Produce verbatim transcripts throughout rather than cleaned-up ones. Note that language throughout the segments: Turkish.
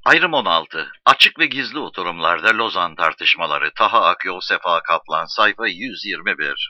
Ayrım on altı. Açık ve gizli oturumlarda Lozan tartışmaları. Taha Akyol, Sefa Kaplan, sayfa yüz yirmi bir.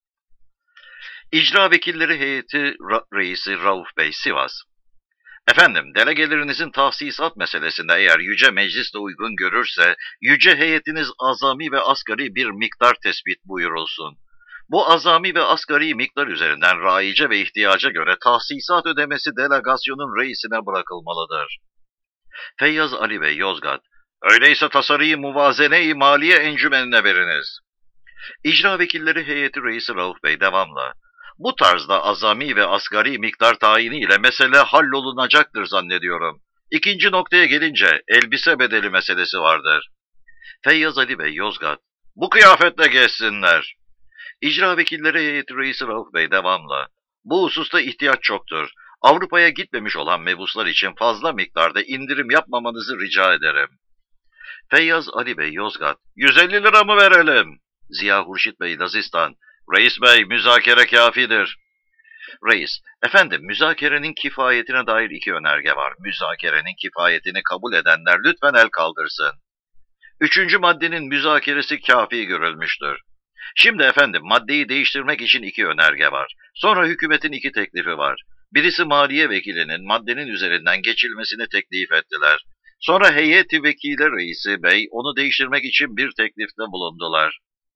İcra Vekilleri Heyeti Ra Reisi Rauf Bey, Sivas. Efendim, delegelerinizin tahsisat meselesinde eğer Yüce Meclis de uygun görürse, Yüce Heyetiniz azami ve asgari bir miktar tespit buyurulsun. Bu azami ve asgari miktar üzerinden raice ve ihtiyaca göre tahsisat ödemesi delegasyonun reisine bırakılmalıdır. Feyyaz Ali Bey, Yozgat. Öyleyse tasarıyı muvazene-i maliye encümenine veriniz. İcra Vekilleri Heyeti Reisi Rauf Bey, devamla. Bu tarzda azami ve asgari miktar tayini ile mesele hallolunacaktır zannediyorum. İkinci noktaya gelince elbise bedeli meselesi vardır. Feyyaz Ali Bey, Yozgat. Bu kıyafetle gezsinler. İcra Vekilleri Heyeti Reisi Rauf Bey, devamla. Bu hususta ihtiyaç çoktur. Avrupa'ya gitmemiş olan mebuslar için fazla miktarda indirim yapmamanızı rica ederim. Feyyaz Ali Bey, Yozgat. yüz elli lira mı verelim? Ziya Hurşit Bey, Lazistan. Reis Bey, müzakere kafidir. Reis, efendim müzakerenin kifayetine dair iki önerge var. Müzakerenin kifayetini kabul edenler lütfen el kaldırsın. Üçüncü maddenin müzakeresi kafi görülmüştür. Şimdi efendim maddeyi değiştirmek için iki önerge var. Sonra hükümetin iki teklifi var. Birisi Maliye Vekilinin maddenin üzerinden geçilmesini teklif ettiler. Sonra heyeti vekile reisi bey onu değiştirmek için bir teklifte bulundular.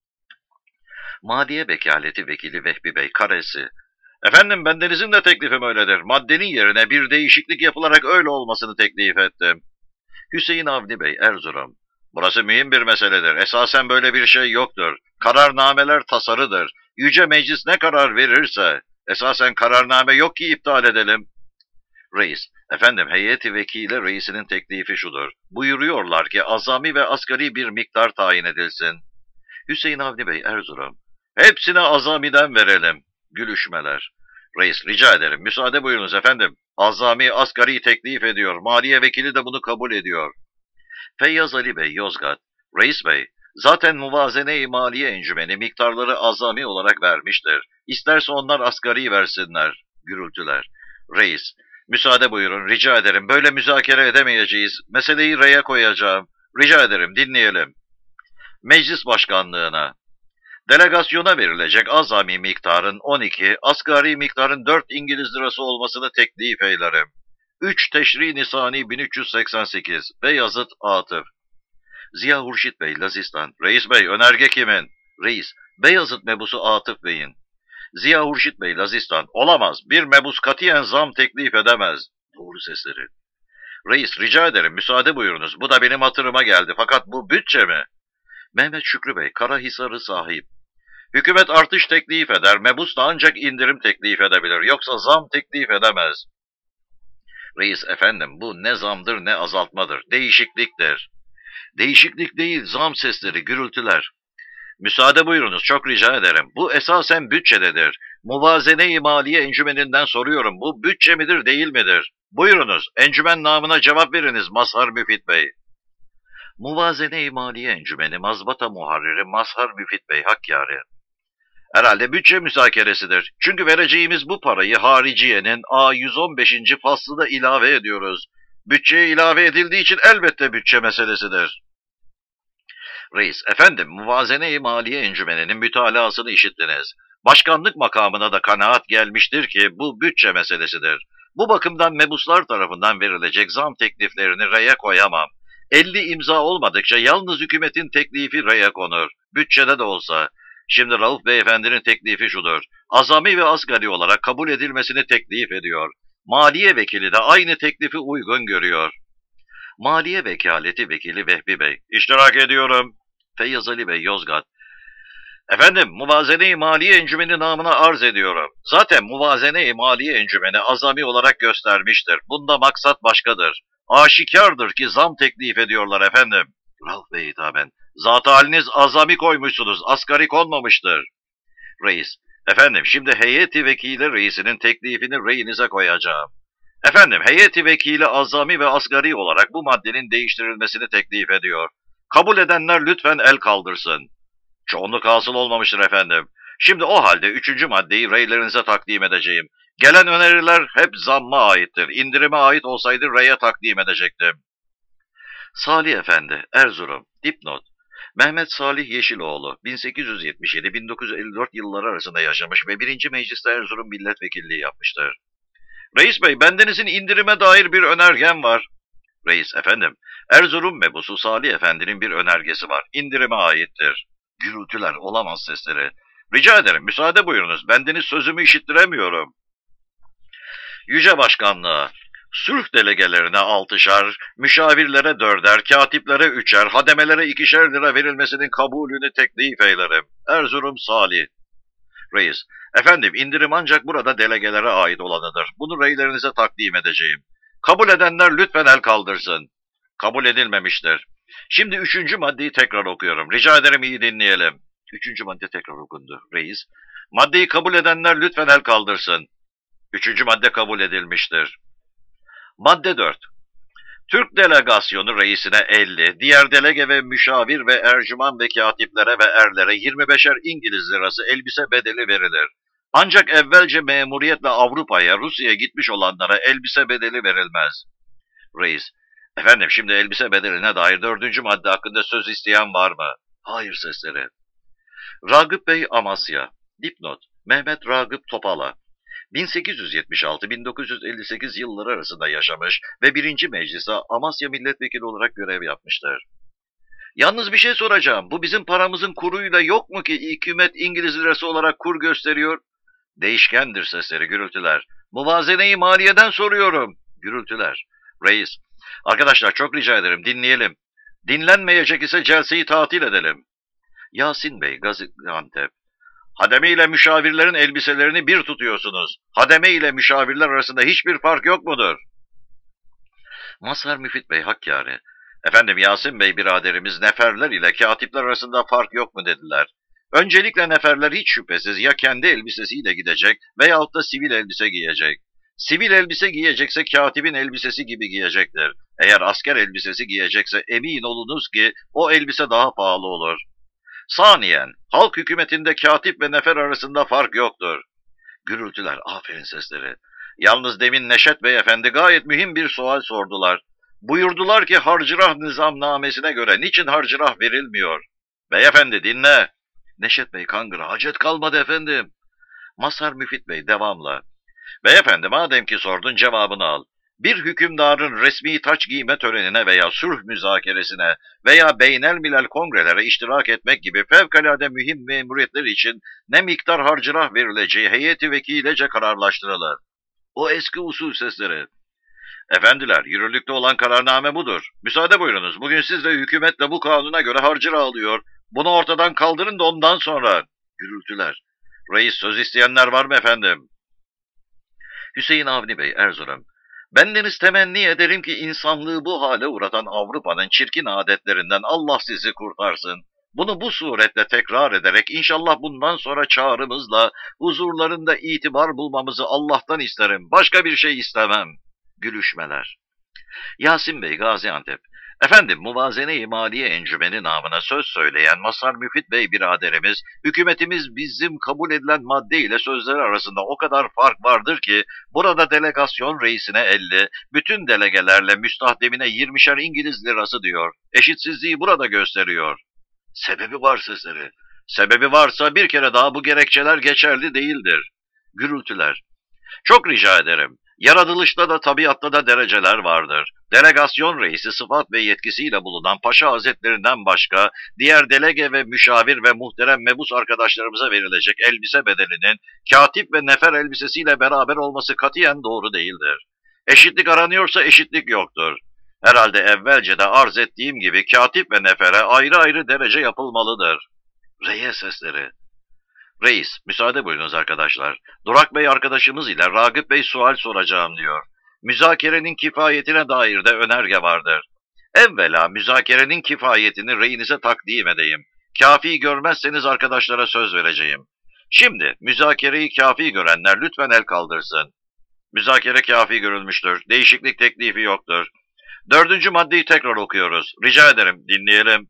Maliye Vekaleti Vekili Vehbi Bey, Karesi. Efendim bendenizin de teklifim öyledir. Maddenin yerine bir değişiklik yapılarak öyle olmasını teklif ettim. Hüseyin Avni Bey, Erzurum. Burası mühim bir meseledir. Esasen böyle bir şey yoktur. Kararnameler tasarıdır. Yüce Meclis ne karar verirse, esasen kararname yok ki iptal edelim. Reis, efendim heyeti vekile reisinin teklifi şudur. Buyuruyorlar ki azami ve asgari bir miktar tayin edilsin. Hüseyin Avni Bey, Erzurum. Hepsine azamiden verelim. Gülüşmeler. Reis, rica ederim. Müsaade buyurunuz efendim. Azami asgari teklif ediyor. Maliye vekili de bunu kabul ediyor. Feyyaz Ali Bey, Yozgat. Reis Bey, zaten muvazene-i maliye encümeni miktarları azami olarak vermiştir. İsterse onlar asgari versinler. Gürültüler. Reis, müsaade buyurun, rica ederim. Böyle müzakere edemeyeceğiz. Meseleyi reye koyacağım. Rica ederim, dinleyelim. Meclis Başkanlığına. Delegasyona verilecek azami miktarın on iki, asgari miktarın dört İngiliz lirası olmasını teklif eylerim. üç Teşri Nisani bin üç yüz seksen sekiz, Beyazıt Atıf. Ziya Hurşit Bey, Lazistan. Reis Bey, önerge kimin? Reis, Beyazıt mebusu Atıf Bey'in. Ziya Hurşit Bey, Lazistan. Olamaz, bir mebus katiyen zam teklif edemez. Doğru sesleri. Reis, rica ederim, müsaade buyurunuz. Bu da benim hatırıma geldi, fakat bu bütçe mi? Mehmet Şükrü Bey, Karahisarı sahip. Hükümet artış teklif eder, mebus da ancak indirim teklif edebilir, yoksa zam teklif edemez. Reis, efendim bu ne zamdır ne azaltmadır, değişikliktir. Değişiklik değil, zam sesleri, gürültüler. Müsaade buyurunuz, çok rica ederim. Bu esasen bütçededir. Muvazene-i maliye encümeninden soruyorum, bu bütçe midir değil midir? Buyurunuz, encümen namına cevap veriniz Mazhar Müfit Bey. Muvazene-i maliye encümeni Mazbata Muharriri Mazhar Müfit Bey, Hakkari. Herhalde bütçe müzakeresidir. Çünkü vereceğimiz bu parayı hariciyenin A yüz on beşinci faslına ilave ediyoruz. Bütçeye ilave edildiği için elbette bütçe meselesidir. Reis, efendim muvazene-i maliye encümeninin mütalaasını işittiniz. Başkanlık makamına da kanaat gelmiştir ki bu bütçe meselesidir. Bu bakımdan mebuslar tarafından verilecek zam tekliflerini reye koyamam. elli imza olmadıkça yalnız hükümetin teklifi reye konur. Bütçede de olsa. Şimdi Rauf Beyefendi'nin teklifi şudur. Azami ve asgari olarak kabul edilmesini teklif ediyor. Maliye Vekili de aynı teklifi uygun görüyor. Maliye Vekaleti Vekili Vehbi Bey. İştirak ediyorum. Feyyaz Ali Bey, Yozgat. Efendim, muvazene-i maliye encümeni namına arz ediyorum. Zaten muvazene-i maliye encümeni azami olarak göstermiştir. Bunda maksat başkadır. Aşikardır ki zam teklif ediyorlar efendim. Rauf Bey hitaben. Zat haliniz azami koymuşsunuz, asgari konmamıştır. Reis, efendim şimdi heyeti vekili reisinin teklifini reyinize koyacağım. Efendim heyeti vekili azami ve asgari olarak bu maddenin değiştirilmesini teklif ediyor. Kabul edenler lütfen el kaldırsın. Çoğunluk hasıl olmamıştır efendim. Şimdi o halde üçüncü maddeyi reylerinize takdim edeceğim. Gelen öneriler hep zamma aittir. İndirime ait olsaydı reye takdim edecektim. Salih Efendi, Erzurum, dipnot. Mehmet Salih Yeşiloğlu, bin sekiz yüz yetmiş yedi bin dokuz yüz elli dört yılları arasında yaşamış ve birinci Meclis'te Erzurum Milletvekilliği yapmıştır. Reis Bey, bendenizin indirime dair bir önergem var. Reis, efendim, Erzurum mebusu Salih Efendi'nin bir önergesi var. İndirime aittir. Gürültüler, olamaz sesleri. Rica ederim, müsaade buyurunuz. Bendeniz sözümü işittiremiyorum. Yüce Başkanlığa, sülh delegelerine altışar, müşavirlere dörder, katiplere üçer, hademelere ikişer lira verilmesinin kabulünü teklif eylerim. Erzurum Salih. Reis, efendim indirim ancak burada delegelere ait olanıdır. Bunu reylerinize takdim edeceğim. Kabul edenler lütfen el kaldırsın. Kabul edilmemiştir. Şimdi üçüncü maddeyi tekrar okuyorum. Rica ederim iyi dinleyelim. Üçüncü madde tekrar okundu. Reis, maddeyi kabul edenler lütfen el kaldırsın. Üçüncü madde kabul edilmiştir. Madde dört. Türk delegasyonu reisine elli, diğer delege ve müşavir ve ercüman ve katiplere ve erlere yirmi beşer İngiliz lirası elbise bedeli verilir. Ancak evvelce memuriyetle Avrupa'ya, Rusya'ya gitmiş olanlara elbise bedeli verilmez. Reis, efendim şimdi elbise bedeline dair dördüncü madde hakkında söz isteyen var mı? Hayır sesleri. Ragıp Bey Amasya, dipnot, Mehmet Ragıp Topala, bin sekiz yüz yetmiş altı bin dokuz yüz elli sekiz yılları arasında yaşamış ve birinci Meclis'e Amasya Milletvekili olarak görev yapmıştır. Yalnız bir şey soracağım. Bu bizim paramızın kuruyla yok mu ki hükümet İngiliz lirası olarak kur gösteriyor? Değişkendir sesleri, gürültüler. Muvazene-i maliyeden soruyorum. Gürültüler. Reis. Arkadaşlar çok rica ederim dinleyelim. Dinlenmeyecek ise celseyi tatil edelim. Yasin Bey, Gaziantep. Hademe ile müşavirlerin elbiselerini bir tutuyorsunuz. Hademe ile müşavirler arasında hiçbir fark yok mudur? Mazhar Müfit Bey, Hakkari. Efendim Yasin Bey biraderimiz neferler ile katipler arasında fark yok mu dediler. Öncelikle neferler hiç şüphesiz ya kendi elbisesiyle gidecek veyahut da sivil elbise giyecek. Sivil elbise giyecekse katibin elbisesi gibi giyecektir. Eğer asker elbisesi giyecekse emin olunuz ki o elbise daha pahalı olur. Saniyen, halk hükümetinde katip ve nefer arasında fark yoktur. Gürültüler, aferin sesleri. Yalnız demin Neşet Beyefendi gayet mühim bir sual sordular. Buyurdular ki harcırah nizamnamesine göre niçin harcırah verilmiyor? Beyefendi dinle. Neşet Bey kangıra, hacet kalmadı efendim. Mazhar Müfit Bey devamla. Beyefendi madem ki sordun cevabını al. Bir hükümdarın resmi taç giyme törenine veya sulh müzakeresine veya beynelmilel kongrelere iştirak etmek gibi fevkalade mühim memuriyetler için ne miktar harcırah verileceği heyeti vekilece kararlaştırılır. O eski usul sesleri. Efendiler, yürürlükte olan kararname budur. Müsaade buyurunuz, bugün siz de hükümetle bu kanuna göre harcırah alıyor. Bunu ortadan kaldırın da ondan sonra. Gürültüler. Reis söz isteyenler var mı efendim? Hüseyin Avni Bey, Erzurum. Bendeniz temenni ederim ki insanlığı bu hale uğratan Avrupa'nın çirkin adetlerinden Allah sizi kurtarsın. Bunu bu suretle tekrar ederek inşallah bundan sonra çağrımızla huzurlarında itibar bulmamızı Allah'tan isterim. Başka bir şey istemem. Gülüşmeler. Yasin Bey, Gaziantep. Efendim, Muvazene-i Maliye Encümeni namına söz söyleyen Mazhar Müfit Bey biraderimiz, hükümetimiz bizim kabul edilen madde ile sözleri arasında o kadar fark vardır ki, burada delegasyon reisine elli, bütün delegelerle müstahdemine yirmişer İngiliz lirası diyor. Eşitsizliği burada gösteriyor. Sebebi var sesleri. Sebebi varsa bir kere daha bu gerekçeler geçerli değildir. Gürültüler. Çok rica ederim. Yaratılışta da tabiatta da dereceler vardır. Delegasyon reisi sıfat ve yetkisiyle bulunan Paşa Hazretlerinden başka diğer delege ve müşavir ve muhterem mebus arkadaşlarımıza verilecek elbise bedelinin katip ve nefer elbisesiyle beraber olması katiyen doğru değildir. Eşitlik aranıyorsa eşitlik yoktur. Herhalde evvelce de arz ettiğim gibi katip ve nefere ayrı ayrı derece yapılmalıdır. Reye sesleri. Reis, müsaade buyurunuz arkadaşlar. Durak Bey arkadaşımız ile Ragıp Bey sual soracağım diyor. Müzakerenin kifayetine dair de önerge vardır. Evvela müzakerenin kifayetini reyinize takdim edeyim. Kafi görmezseniz arkadaşlara söz vereceğim. Şimdi müzakereyi kafi görenler lütfen el kaldırsın. Müzakere kafi görülmüştür. Değişiklik teklifi yoktur. Dördüncü maddeyi tekrar okuyoruz. Rica ederim dinleyelim.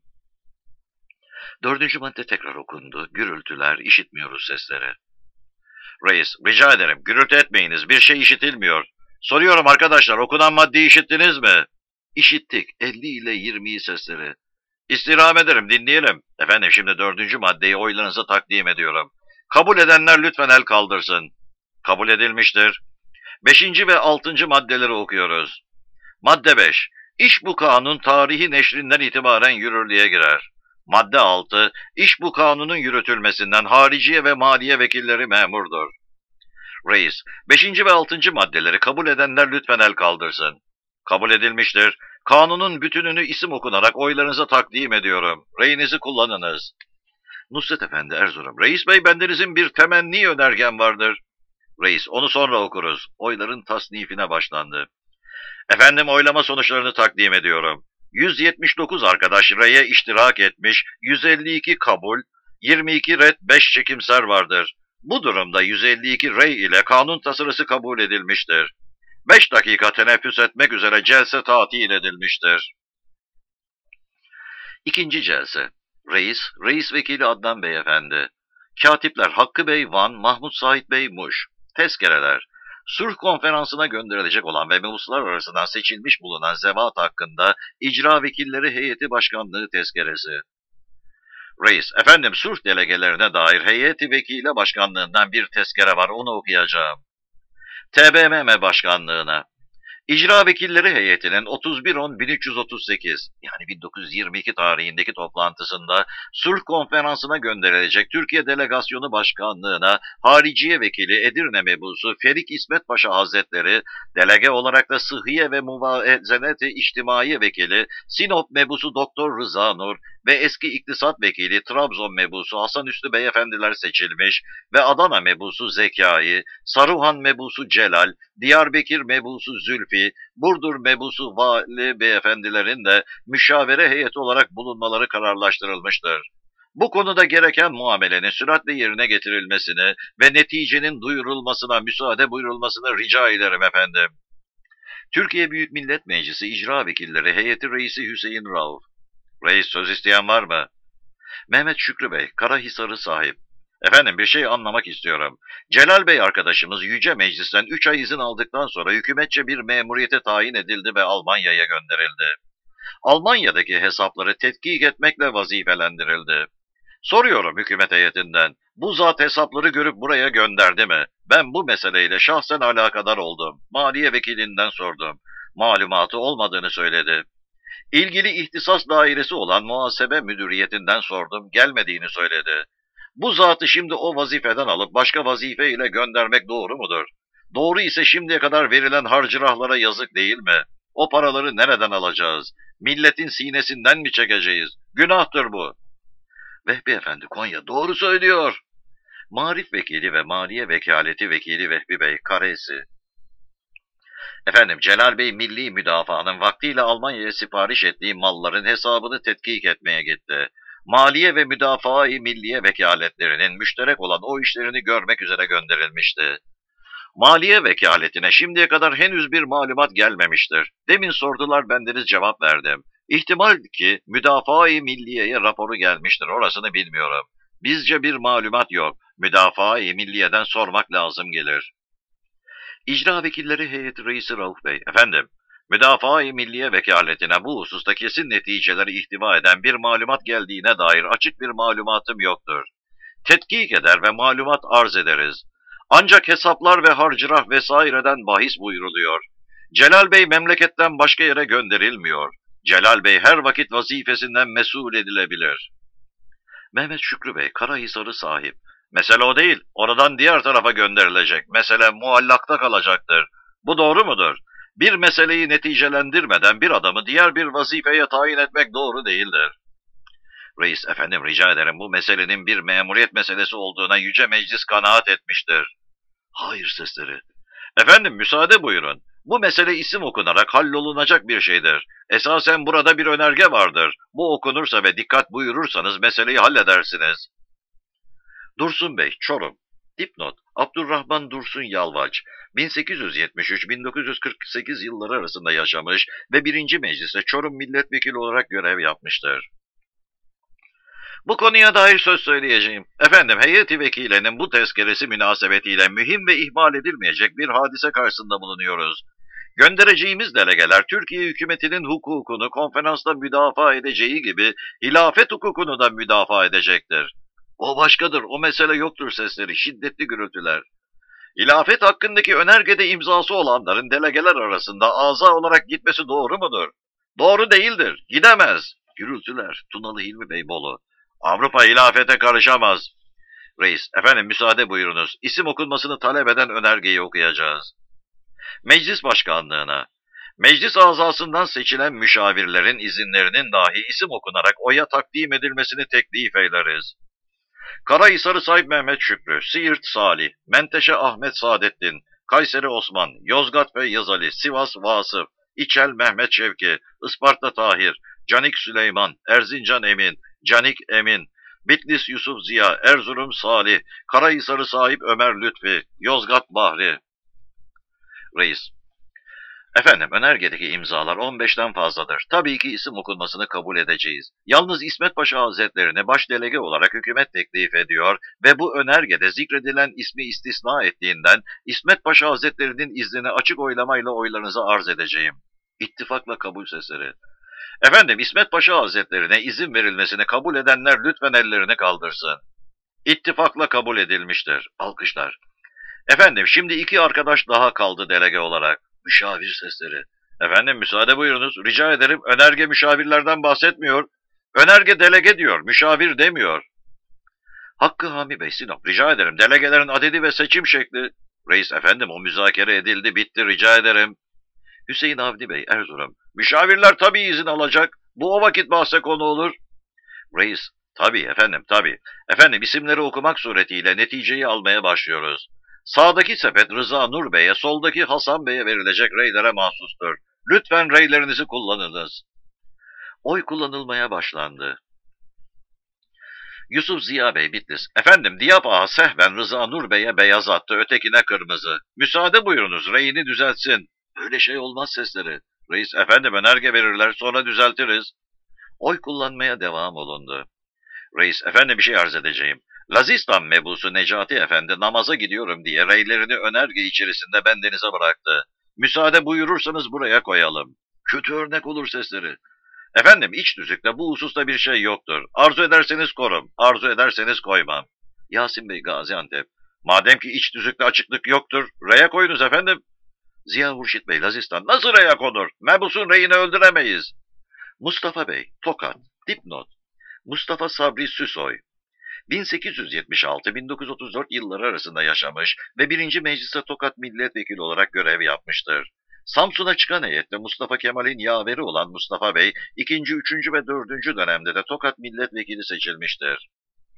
Dördüncü madde tekrar okundu. Gürültüler, işitmiyoruz sesleri. Reis, rica ederim gürültü etmeyiniz. Bir şey işitilmiyor. Soruyorum arkadaşlar, okunan maddeyi işittiniz mi? İşittik elli ile yirmi sesleri. İstirham ederim, dinleyelim. Efendim, şimdi dördüncü maddeyi oylarınıza takdim ediyorum. Kabul edenler lütfen el kaldırsın. Kabul edilmiştir. Beşinci ve altıncı maddeleri okuyoruz. Madde beş. İş bu kanun tarihi neşrinden itibaren yürürlüğe girer. Madde altı. İş bu kanunun yürütülmesinden hariciye ve maliye vekilleri memurdur. Reis, beşinci ve altıncı maddeleri kabul edenler lütfen el kaldırsın. Kabul edilmiştir. Kanunun bütününü isim okunarak oylarınıza takdim ediyorum. Reyinizi kullanınız. Nusret Efendi Erzurum. Reis Bey, bendenizin bir temenni önergem vardır. Reis, onu sonra okuruz. Oyların tasnifine başlandı. Efendim, oylama sonuçlarını takdim ediyorum. yüz yetmiş dokuz arkadaş reye iştirak etmiş, yüz elli iki kabul, yirmi iki red, beş çekimser vardır. Bu durumda yüz elli iki rey ile kanun tasarısı kabul edilmiştir. beş dakika teneffüs etmek üzere celse tatil edilmiştir. İkinci celse. Reis, Reis Vekili Adnan Beyefendi. Katipler Hakkı Bey Van, Mahmut Sait Bey Muş. Tezkereler. Sulh konferansına gönderilecek olan ve mebuslar arasından seçilmiş bulunan zevat hakkında icra vekilleri heyeti başkanlığı tezkeresi. Reis, efendim, sulh delegelerine dair heyeti vekile başkanlığından bir tezkere var, onu okuyacağım. T B M M başkanlığına. İcra Vekilleri Heyeti'nin otuz bir on bin üç yüz otuz sekiz yani bin dokuz yüz yirmi iki tarihindeki toplantısında Sulh Konferansı'na gönderilecek Türkiye Delegasyonu Başkanlığı'na Hariciye Vekili Edirne Mebusu Ferik İsmet Paşa Hazretleri, delege olarak da Sıhhiye ve Muvazenet-i İçtimai Vekili Sinop Mebusu Doktor Rıza Nur ve eski İktisat Vekili Trabzon Mebusu Hasan Üstü Beyefendiler seçilmiş ve Adana Mebusu Zekai, Saruhan Mebusu Celal, Diyarbakır Mebusu Zülfi, Burdur Mebusu Vali Beyefendilerin de müşavere heyeti olarak bulunmaları kararlaştırılmıştır. Bu konuda gereken muamelenin süratle yerine getirilmesini ve neticenin duyurulmasına müsaade buyurulmasını rica ederim efendim. Türkiye Büyük Millet Meclisi İcra Vekilleri Heyeti Reisi Hüseyin Rauf. Reis, söz isteyen var mı? Mehmet Şükrü Bey, Karahisarı sahip. Efendim, bir şey anlamak istiyorum. Celal Bey arkadaşımız Yüce Meclis'ten üç ay izin aldıktan sonra hükümetçe bir memuriyete tayin edildi ve Almanya'ya gönderildi. Almanya'daki hesapları tetkik etmekle vazifelendirildi. Soruyorum hükümet heyetinden, bu zat hesapları görüp buraya gönderdi mi? Ben bu meseleyle şahsen alakadar oldum. Maliye vekilinden sordum. Malumatı olmadığını söyledi. İlgili ihtisas dairesi olan muhasebe müdüriyetinden sordum, gelmediğini söyledi. Bu zatı şimdi o vazifeden alıp başka vazife ile göndermek doğru mudur? Doğru ise şimdiye kadar verilen harcırahlara yazık değil mi? O paraları nereden alacağız? Milletin sinesinden mi çekeceğiz? Günahtır bu. Vehbi Efendi Konya, doğru söylüyor. Marif Vekili ve Maliye Vekaleti Vekili Vehbi Bey Karesi. Efendim, Celal Bey Milli Müdafaanın vaktiyle Almanya'ya sipariş ettiği malların hesabını tetkik etmeye gitti. Maliye ve Müdafaa-i Milliye vekaletlerinin müşterek olan o işlerini görmek üzere gönderilmişti. Maliye vekaletine şimdiye kadar henüz bir malumat gelmemiştir. Demin sordular, bendeniz cevap verdim. İhtimal ki Müdafaa-i Milliye'ye raporu gelmiştir, orasını bilmiyorum. Bizce bir malumat yok. Müdafaa-i Milliye'den sormak lazım gelir. İcra Vekilleri Heyeti Reisi Rauf Bey, efendim, Müdafaa-i Milliye vekaletine bu hususta kesin neticeleri ihtiva eden bir malumat geldiğine dair açık bir malumatım yoktur. Tetkik eder ve malumat arz ederiz. Ancak hesaplar ve harcırah vesaireden bahis buyuruluyor. Celal Bey memleketten başka yere gönderilmiyor. Celal Bey her vakit vazifesinden mesul edilebilir. Mehmet Şükrü Bey, Karahisarı sahip. Mesele o değil, oradan diğer tarafa gönderilecek. Mesele muallakta kalacaktır. Bu doğru mudur? Bir meseleyi neticelendirmeden bir adamı diğer bir vazifeye tayin etmek doğru değildir. Reis, efendim, rica ederim, bu meselenin bir memuriyet meselesi olduğuna Yüce Meclis kanaat etmiştir. Hayır sesleri. Efendim, müsaade buyurun. Bu mesele isim okunarak hallolunacak bir şeydir. Esasen burada bir önerge vardır. Bu okunursa ve dikkat buyurursanız meseleyi halledersiniz. Dursun Bey, Çorum. Dipnot, Abdurrahman Dursun Yalvaç, bin sekiz yüz yetmiş üç bin dokuz yüz kırk sekiz yılları arasında yaşamış ve birinci Meclis'te Çorum Milletvekili olarak görev yapmıştır. Bu konuya dair söz söyleyeceğim. Efendim, heyeti vekilinin bu tezkeresi münasebetiyle mühim ve ihmal edilmeyecek bir hadise karşısında bulunuyoruz. Göndereceğimiz delegeler Türkiye hükümetinin hukukunu konferansta müdafaa edeceği gibi hilafet hukukunu da müdafaa edecektir. O başkadır, o mesele yoktur sesleri, şiddetli gürültüler. Hilafet hakkındaki önergede imzası olanların delegeler arasında aza olarak gitmesi doğru mudur? Doğru değildir, gidemez. Gürültüler, Tunalı Hilmi Bey Bolu. Avrupa hilafete karışamaz. Reis, efendim müsaade buyurunuz. İsim okunmasını talep eden önergeyi okuyacağız. Meclis Başkanlığına. Meclis azasından seçilen müşavirlerin izinlerinin dahi isim okunarak oya takdim edilmesini teklif eyleriz. Karahisarı Said Mehmet Şükrü, Siirt Salih, Menteşe Ahmet Saadettin, Kayseri Osman, Yozgat Bey Yazali, Sivas Vasıf, İçel Mehmet Şevki, Isparta Tahir, Canik Süleyman, Erzincan Emin, Canik Emin, Bitlis Yusuf Ziya, Erzurum Salih, Karahisarı Sahip Ömer Lütfi, Yozgat Bahri. Reis. Efendim, önergedeki imzalar on beşten fazladır. Tabii ki isim okunmasını kabul edeceğiz. Yalnız İsmet Paşa Hazretlerini baş delege olarak hükümet teklif ediyor ve bu önergede zikredilen ismi istisna ettiğinden İsmet Paşa Hazretlerinin iznini açık oylamayla oylarınıza arz edeceğim. İttifakla kabul sesleri. Efendim, İsmet Paşa Hazretlerine izin verilmesini kabul edenler lütfen ellerini kaldırsın. İttifakla kabul edilmiştir. Alkışlar. Efendim, şimdi iki arkadaş daha kaldı delege olarak. Müşavir sesleri. Efendim müsaade buyurunuz. Rica ederim, önerge müşavirlerden bahsetmiyor. Önerge delege diyor, müşavir demiyor. Hakkı Hami Bey Sinop. Rica ederim, delegelerin adedi ve seçim şekli. Reis, efendim o müzakere edildi, bitti, rica ederim. Hüseyin Avni Bey Erzurum. Müşavirler tabii izin alacak. Bu o vakit bahse konu olur. Reis, tabii efendim tabii. Efendim isimleri okumak suretiyle neticeyi almaya başlıyoruz. Sağdaki sepet Rıza Nur Bey'e, soldaki Hasan Bey'e verilecek reylere mahsustur. Lütfen reylerinizi kullanınız. Oy kullanılmaya başlandı. Yusuf Ziya Bey Bitlis. Efendim Diyap Ağa sehven Rıza Nur Bey'e beyaz attı, ötekine kırmızı. Müsaade buyurunuz, reyini düzeltsin. Öyle şey olmaz sesleri. Reis, efendim önerge verirler, sonra düzeltiriz. Oy kullanmaya devam olundu. Reis, efendim bir şey arz edeceğim. Lazistan mebusu Necati Efendi namaza gidiyorum diye reylerini önerge içerisinde bendenize bıraktı. Müsaade buyurursanız buraya koyalım. Kötü örnek olur sesleri. Efendim iç düzükte bu hususta bir şey yoktur. Arzu ederseniz korum, arzu ederseniz koymam. Yasin Bey Gaziantep. Madem ki iç düzükte açıklık yoktur, reye koyunuz efendim. Ziya Hurşit Bey Lazistan. Nasıl reye konur? Mebusun reyini öldüremeyiz. Mustafa Bey Tokat. Dipnot. Mustafa Sabri Süsoy. bin sekiz yüz yetmiş altı bin dokuz yüz otuz dört yılları arasında yaşamış ve birinci Meclis'te Tokat Milletvekili olarak görev yapmıştır. Samsun'a çıkan heyette Mustafa Kemal'in yaveri olan Mustafa Bey, ikinci, üçüncü ve dördüncü dönemde de Tokat Milletvekili seçilmiştir.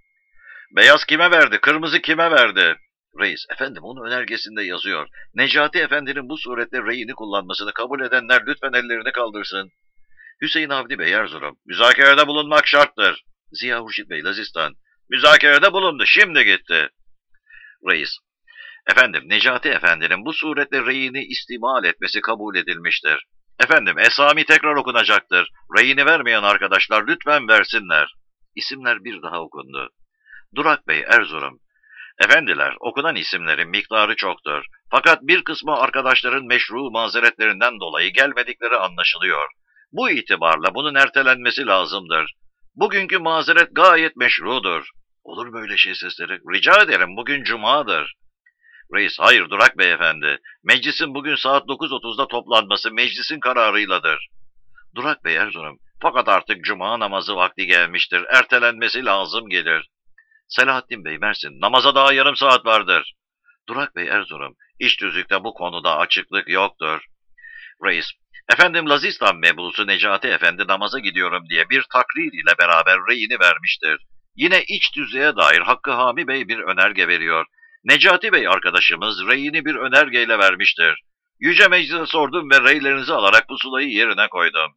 Beyaz kime verdi, kırmızı kime verdi? Reis, efendim onun önergesinde yazıyor. Necati Efendi'nin bu surette reyini kullanmasını kabul edenler lütfen ellerini kaldırsın. Hüseyin Avni Bey Erzurum. Müzakerede bulunmak şarttır. Ziya Hurşit Bey Lazistan. Müzakerede bulundu, şimdi gitti. Reis, efendim Necati Efendi'nin bu suretle reyini istimal etmesi kabul edilmiştir. Efendim esami tekrar okunacaktır. Reyini vermeyen arkadaşlar lütfen versinler. İsimler bir daha okundu. Durak Bey Erzurum. Efendiler, okunan isimlerin miktarı çoktur. Fakat bir kısmı arkadaşların meşru mazeretlerinden dolayı gelmedikleri anlaşılıyor. Bu itibarla bunun ertelenmesi lazımdır. Bugünkü mazeret gayet meşrudur. Olur böyle şey sesleri? Rica ederim, bugün cumadır. Reis, hayır Durak Beyefendi. Meclisin bugün saat dokuz otuzda toplanması meclisin kararıyladır. Durak Bey Erzurum. Fakat artık cuma namazı vakti gelmiştir. Ertelenmesi lazım gelir. Selahattin Bey Mersin. Namaza daha yarım saat vardır. Durak Bey Erzurum. İç düzlükte bu konuda açıklık yoktur. Reis. Efendim Lazistan mebusu Necati Efendi namaza gidiyorum diye bir takrir ile beraber reyini vermiştir. Yine iç düzeye dair Hakkı Hami Bey bir önerge veriyor. Necati Bey arkadaşımız reyini bir önergeyle vermiştir. Yüce Meclis'e sordum ve reylerinizi alarak pusulayı yerine koydum.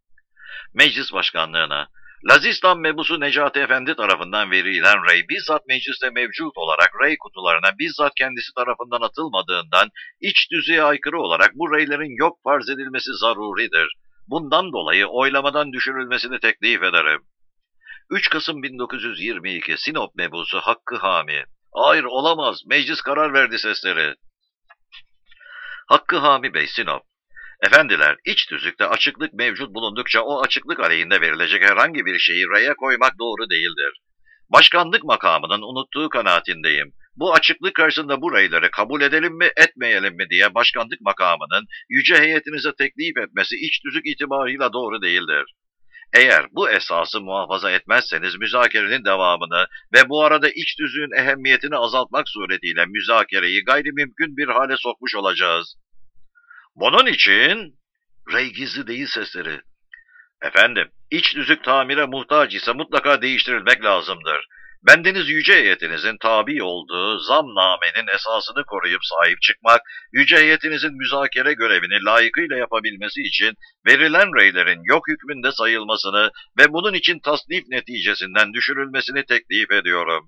Meclis Başkanlığına. Lazistan mebusu Necati Efendi tarafından verilen rey bizzat mecliste mevcut olarak rey kutularına bizzat kendisi tarafından atılmadığından iç düzeye aykırı olarak bu reylerin yok farz edilmesi zaruridir. Bundan dolayı oylamadan düşürülmesini teklif ederim. üç Kasım bin dokuz yüz yirmi iki Sinop mebusu Hakkı Hami. Hayır olamaz, meclis karar verdi sesleri. Hakkı Hami Bey Sinop. Efendiler, iç tüzükte açıklık mevcut bulundukça o açıklık aleyhinde verilecek herhangi bir şeyi reye koymak doğru değildir. Başkanlık makamının unuttuğu kanaatindeyim. Bu açıklık karşısında bu reyleri kabul edelim mi, etmeyelim mi diye başkanlık makamının yüce heyetinize teklif etmesi iç tüzük itibarıyla doğru değildir. Eğer bu esası muhafaza etmezseniz müzakerenin devamını ve bu arada iç tüzüğün ehemmiyetini azaltmak suretiyle müzakereyi gayrimümkün bir hale sokmuş olacağız. Bunun için rey gizli değil sesleri. Efendim, iç tüzük tamire muhtaç ise mutlaka değiştirilmek lazımdır. Bendeniz yüce heyetinizin tabi olduğu zamnamenin esasını koruyup sahip çıkmak, yüce heyetinizin müzakere görevini layıkıyla yapabilmesi için verilen reylerin yok hükmünde sayılmasını ve bunun için tasnif neticesinden düşürülmesini teklif ediyorum.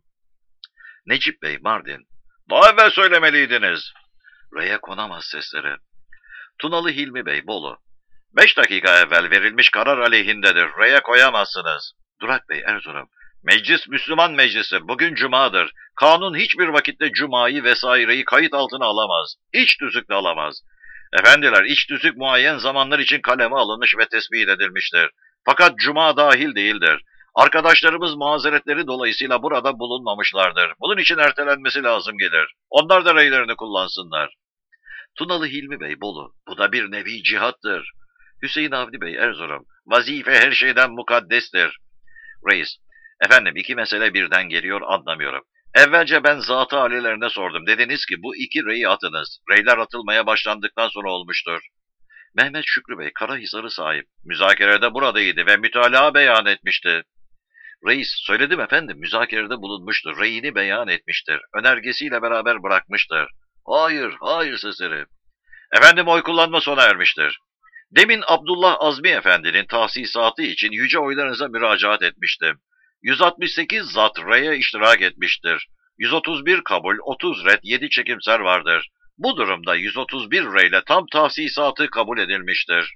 Necip Bey, Mardin. Daha evvel söylemeliydiniz. Reye konamaz sesleri. Tunalı Hilmi Bey, Bolu. Beş dakika evvel verilmiş karar aleyhindedir. Reye koyamazsınız. Durak Bey, Erzurum. Meclis Müslüman meclisi. Bugün cumadır. Kanun hiçbir vakitte cumayı vesaireyi kayıt altına alamaz. İç tüzük de alamaz. Efendiler, iç tüzük muayyen zamanlar için kaleme alınmış ve tespit edilmiştir. Fakat cuma dahil değildir. Arkadaşlarımız mazeretleri dolayısıyla burada bulunmamışlardır. Bunun için ertelenmesi lazım gelir. Onlar da reylerini kullansınlar. Tunalı Hilmi Bey, Bolu. Bu da bir nevi cihattır. Hüseyin Avni Bey, Erzurum. Vazife her şeyden mukaddestir. Reis, efendim iki mesele birden geliyor, anlamıyorum. Evvelce ben zat-ı alilerine sordum. Dediniz ki bu iki reyi atınız. Reyler atılmaya başlandıktan sonra olmuştur. Mehmet Şükrü Bey, Karahisar'ı sahip. Müzakerede buradaydı ve mütalaa beyan etmişti. Reis, söyledim efendim, müzakerede bulunmuştur. Reyini beyan etmiştir. Önergesiyle beraber bırakmıştır. Hayır, hayır sesleri. Efendim oy kullanma sona ermiştir. Demin Abdullah Azmi Efendi'nin tahsisatı için yüce oylarınıza müracaat etmiştim. yüz altmış sekiz zat reye iştirak etmiştir. yüz otuz bir kabul, otuz red, yedi çekimser vardır. Bu durumda yüz otuz bir reyle tam tahsisatı kabul edilmiştir.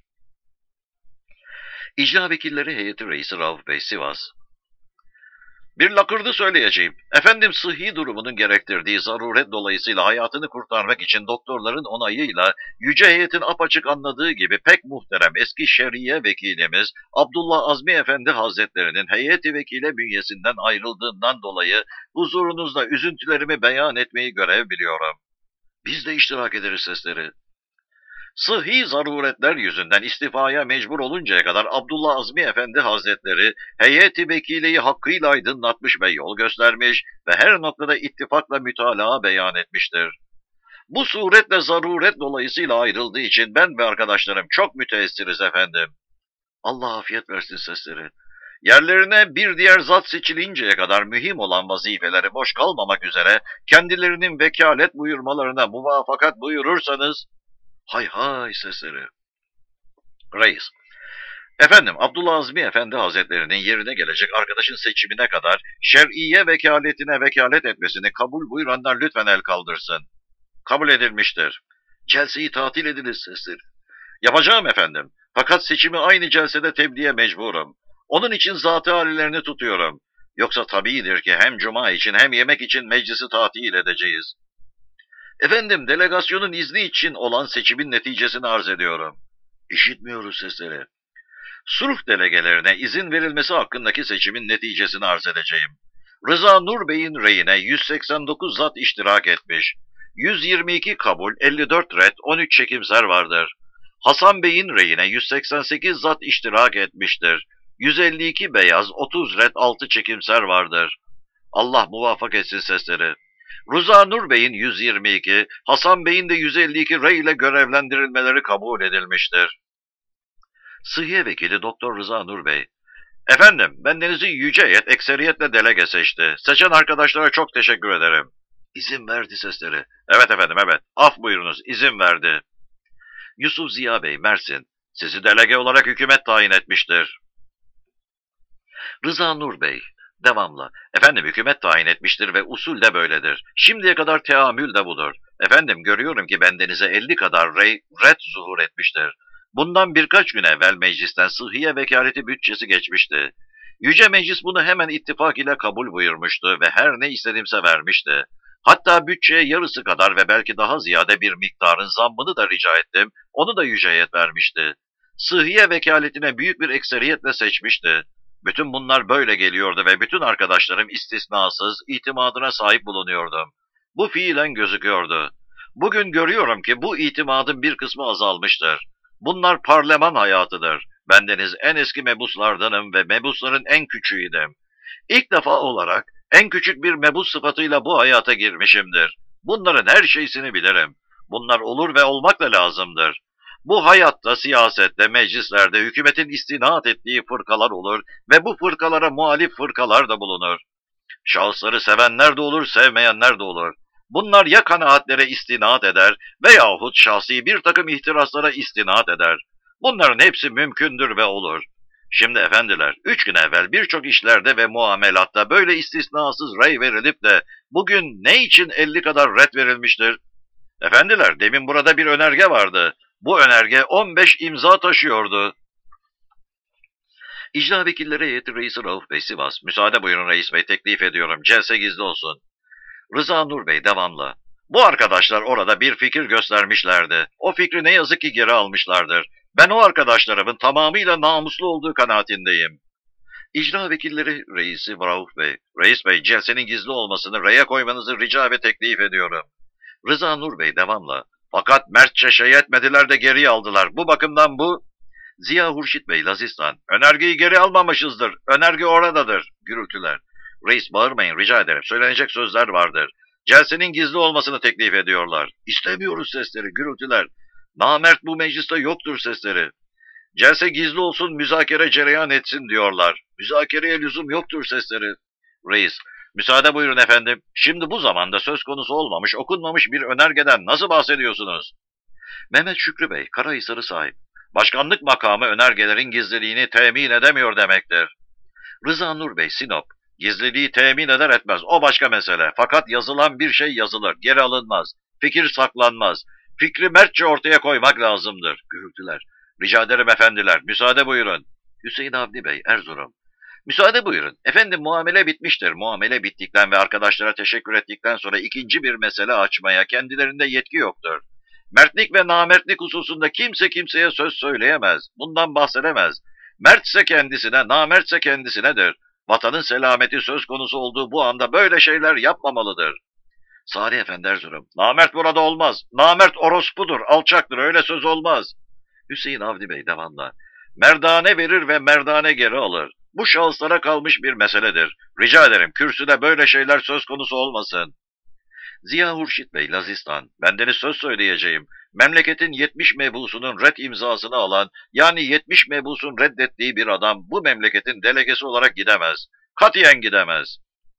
İcra Vekilleri Heyeti Reisi Rauf Bey, Sivas. Bir lakırdı söyleyeceğim. Efendim sıhhi durumunun gerektirdiği zaruret dolayısıyla hayatını kurtarmak için doktorların onayıyla yüce heyetin apaçık anladığı gibi pek muhterem eski şer'iye vekilimiz Abdullah Azmi Efendi Hazretlerinin heyeti vekile bünyesinden ayrıldığından dolayı huzurunuzda üzüntülerimi beyan etmeyi görev biliyorum. Biz de iştirak ederiz sesleri. Sıhhi zaruretler yüzünden istifaya mecbur oluncaya kadar Abdullah Azmi Efendi Hazretleri heyeti vekileyi hakkıyla aydınlatmış ve yol göstermiş ve her noktada ittifakla mütalaa beyan etmiştir. Bu suretle zaruret dolayısıyla ayrıldığı için ben ve arkadaşlarım çok müteessiriz efendim. Allah afiyet versin sesleri. Yerlerine bir diğer zat seçilinceye kadar mühim olan vazifeleri boş kalmamak üzere kendilerinin vekalet buyurmalarına muvafakat buyurursanız, hay hay sesleri. Reis, efendim Abdullah Azmi Efendi Hazretlerinin yerine gelecek arkadaşın seçimine kadar şer'iye vekaletine vekalet etmesini kabul buyuranlar lütfen el kaldırsın. Kabul edilmiştir. Celseyi tatil ediniz sesleri. Yapacağım efendim. Fakat seçimi aynı celsede tebliğe mecburum. Onun için zat-ı alilerini tutuyorum. Yoksa tabiidir ki hem cuma için hem yemek için meclisi tatil edeceğiz. Efendim delegasyonun izni için olan seçimin neticesini arz ediyorum. İşitmiyoruz sesleri. Sulh delegelerine izin verilmesi hakkındaki seçimin neticesini arz edeceğim. Rıza Nur Bey'in reyine yüz seksen dokuz zat iştirak etmiş. yüz yirmi iki kabul, elli dört red, on üç çekimser vardır. Hasan Bey'in reyine yüz seksen sekiz zat iştirak etmiştir. yüz elli iki beyaz, otuz red, altı çekimser vardır. Allah muvaffak etsin sesleri. Rıza Nur Bey'in yüz yirmi iki, Hasan Bey'in de yüz elli iki rey ile görevlendirilmeleri kabul edilmiştir. Sıhhiye Vekili Doktor Rıza Nur Bey. Efendim, bendenizi yüce heyet ekseriyetle delege seçti. Seçen arkadaşlara çok teşekkür ederim. İzin verdi sesleri. Evet efendim, evet. Af buyurunuz, izin verdi. Yusuf Ziya Bey, Mersin. Sizi delege olarak hükümet tayin etmiştir. Rıza Nur Bey. Devamlı. Efendim hükümet tayin etmiştir ve usul de böyledir. Şimdiye kadar teamül de budur. Efendim görüyorum ki bendenize elli kadar rey, red zuhur etmiştir. Bundan birkaç gün evvel meclisten sıhhiye vekaleti bütçesi geçmişti. Yüce Meclis bunu hemen ittifak ile kabul buyurmuştu ve her ne istedimse vermişti. Hatta bütçeye yarısı kadar ve belki daha ziyade bir miktarın zammını da rica ettim. Onu da yüce heyet vermişti. Sıhhiye vekaletine büyük bir ekseriyetle seçmişti. Bütün bunlar böyle geliyordu ve bütün arkadaşlarım istisnasız itimadına sahip bulunuyordum. Bu fiilen gözüküyordu. Bugün görüyorum ki bu itimadın bir kısmı azalmıştır. Bunlar parlaman hayatıdır. Bendeniz en eski mebuslardanım ve mebusların en küçüğüydüm. İlk defa olarak en küçük bir mebus sıfatıyla bu hayata girmişimdir. Bunların her şeysini bilirim. Bunlar olur ve olmak da lazımdır. Bu hayatta, siyasette, meclislerde hükümetin istinad ettiği fırkalar olur ve bu fırkalara muhalif fırkalar da bulunur. Şahısları sevenler de olur, sevmeyenler de olur. Bunlar ya kanaatlere istinad eder veyahut şahsi bir takım ihtiraslara istinad eder. Bunların hepsi mümkündür ve olur. Şimdi efendiler, üç gün evvel birçok işlerde ve muamelatta böyle istisnasız rey verilip de bugün ne için elli kadar ret verilmiştir? Efendiler, demin burada bir önerge vardı. Bu önerge on beş imza taşıyordu. İcra Vekilleri Heyeti Reisi Rauf Bey Sivas, müsaade buyurun reis bey, teklif ediyorum, celse gizli olsun. Rıza Nur Bey devamlı. Bu arkadaşlar orada bir fikir göstermişlerdi. O fikri ne yazık ki geri almışlardır. Ben o arkadaşlarımın tamamıyla namuslu olduğu kanaatindeyim. İcra Vekilleri Reisi Rauf Bey, reis bey celsenin gizli olmasını reye koymanızı rica ve teklif ediyorum. Rıza Nur Bey devamlı. Fakat mertçe şey etmediler de geriye aldılar. Bu bakımdan bu... Ziya Hurşit Bey Lazistan. Önergeyi geri almamışızdır. Önerge oradadır. Gürültüler. Reis bağırmayın rica ederim. Söylenecek sözler vardır. Celsenin gizli olmasını teklif ediyorlar. İstemiyoruz sesleri. Gürültüler. Namert bu mecliste yoktur sesleri. Celse gizli olsun, müzakere cereyan etsin diyorlar. Müzakereye lüzum yoktur sesleri. Reis. Müsaade buyurun efendim. Şimdi bu zamanda söz konusu olmamış, okunmamış bir önergeden nasıl bahsediyorsunuz? Mehmet Şükrü Bey, Karahisar'ı sahip. Başkanlık makamı önergelerin gizliliğini temin edemiyor demektir. Rıza Nur Bey, Sinop. Gizliliği temin eder etmez, o başka mesele. Fakat yazılan bir şey yazılır, geri alınmaz. Fikir saklanmaz. Fikri mertçe ortaya koymak lazımdır. Gürültüler. Rica ederim efendiler, müsaade buyurun. Hüseyin Avni Bey, Erzurum. Müsaade buyurun. Efendim muamele bitmiştir. Muamele bittikten ve arkadaşlara teşekkür ettikten sonra ikinci bir mesele açmaya kendilerinde yetki yoktur. Mertlik ve namertlik hususunda kimse kimseye söz söyleyemez. Bundan bahsedemez. Mertse kendisine, namertse kendisinedir. Vatanın selameti söz konusu olduğu bu anda böyle şeyler yapmamalıdır. Salih Efendi Erzurum. Namert burada olmaz. Namert orospudur, alçaktır. Öyle söz olmaz. Hüseyin Avni Bey devamla. Merdane verir ve merdane geri alır. Bu şahıslara kalmış bir meseledir. Rica ederim kürsüde böyle şeyler söz konusu olmasın. Ziya Hurşit Bey Lazistan. Bendeniz söz söyleyeceğim. Memleketin yetmiş mebusunun red imzasını alan, yani yetmiş mebusun reddettiği bir adam bu memleketin delegesi olarak gidemez. Katiyen gidemez.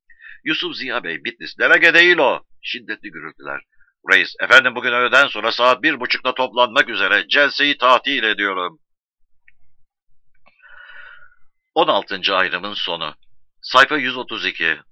Yusuf Ziya Bey Bitlis. Delege değil o. Şiddetli gürültüler. Reis, efendim bugün öğleden sonra saat bir buçukta toplanmak üzere celseyi tatil ediyorum. on altıncı ayrımın sonu. Sayfa yüz otuz iki.